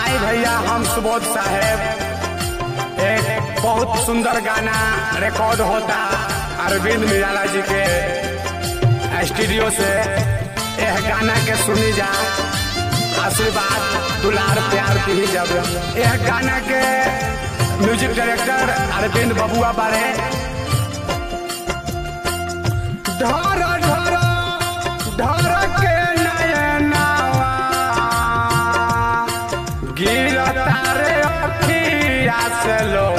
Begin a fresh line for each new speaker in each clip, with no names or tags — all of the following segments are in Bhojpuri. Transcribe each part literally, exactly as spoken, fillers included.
आई भैया हम सुबोध साहेब, एक बहुत सुंदर गाना रिकॉर्ड होता अरविंद निराला जी के स्टूडियो से। यह गाना के सुनी जा, आशीर्वाद दुलार प्यार की जब। यह गाना के म्यूजिक डायरेक्टर अरविंद बबुआ बारे। ढोर ढोर ढोर के नयनावा गिरता रे अखिया से लो,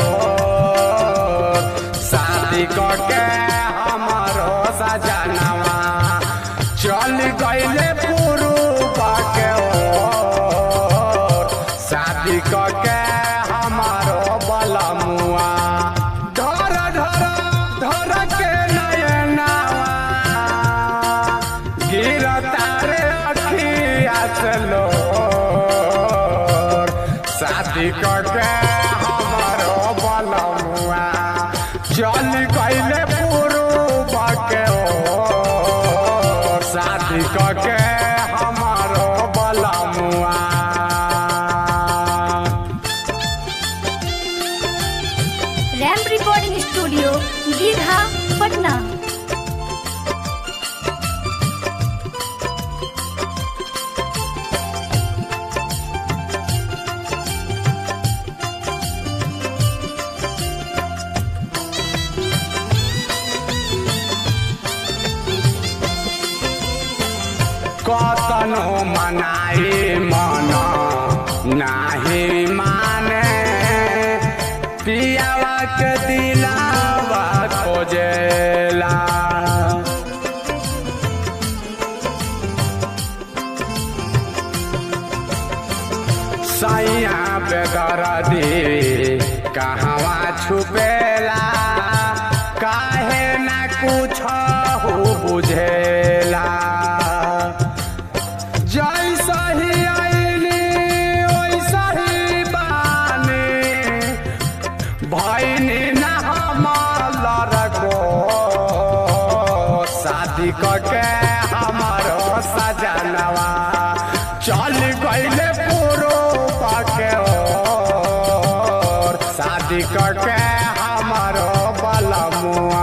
शादी के हमारो सजनवा चल गईले पुरुष के ओर, शादी के हमारो बलमुआ। ढोर ढोर ढोर के नयनावा गिरता रे अखिया से लो, शादी के हमारो बलमुआ चल गईले पुरुष के ओर, शादी के हमारो बलमुआ।
Ramp recording studio Digha Patna.
कतनो मनाई मन नाही माने, पियावा के दिलावा खोजेला। सैया बेदर्दी कहवा छुपेला, काहे ना कुछ हो बुझेला। जैसा ही आईली वैसा ही बानी, भैनी ना हमार को शादी के हमारो सजनवा चल गईले पुरुष के ओर, शादी के हमारो बलमुआ।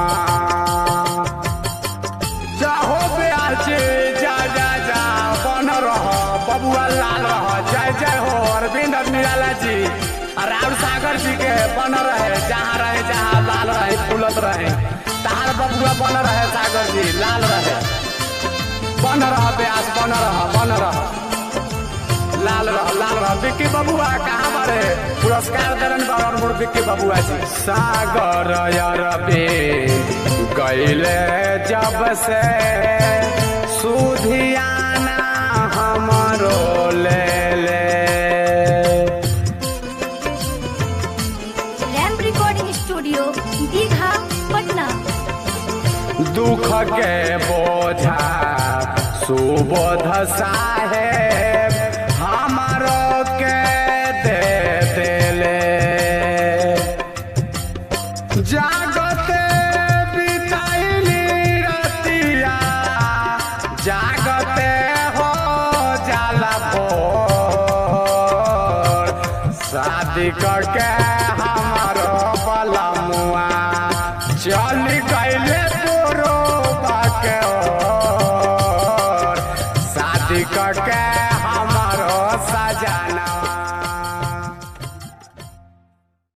जाहो ब्याचे जा जा जा बन रह बबुआ लाल रह, जय जय हो अरविंद निराला जी और राम सागर जी के बन रहे, जहाँ रहे जहाँ लाल रहे फूलत रहे, तार बबुआ बन रहे, सागर जी लाल रहे, बन रह ब्यास बन रह बन रह लाल रह लाल रह। विक्की बबुआ कहाँ बारे, पुरस्कार दरन बार विक्की बबुआ जी। सागर अरविंद गईले जब से सुधियाना हमारो ले ले।
Ramp recording studio Digha Patna.
दुख के बोझा सुबोध साहेब हमारो के दे देले, जागते बिताइली रतिया जागते हो जाला भोर, शादी के हमारो बलमुआ चल गईले पुरुष के ओर, शादी के हमारो सजना।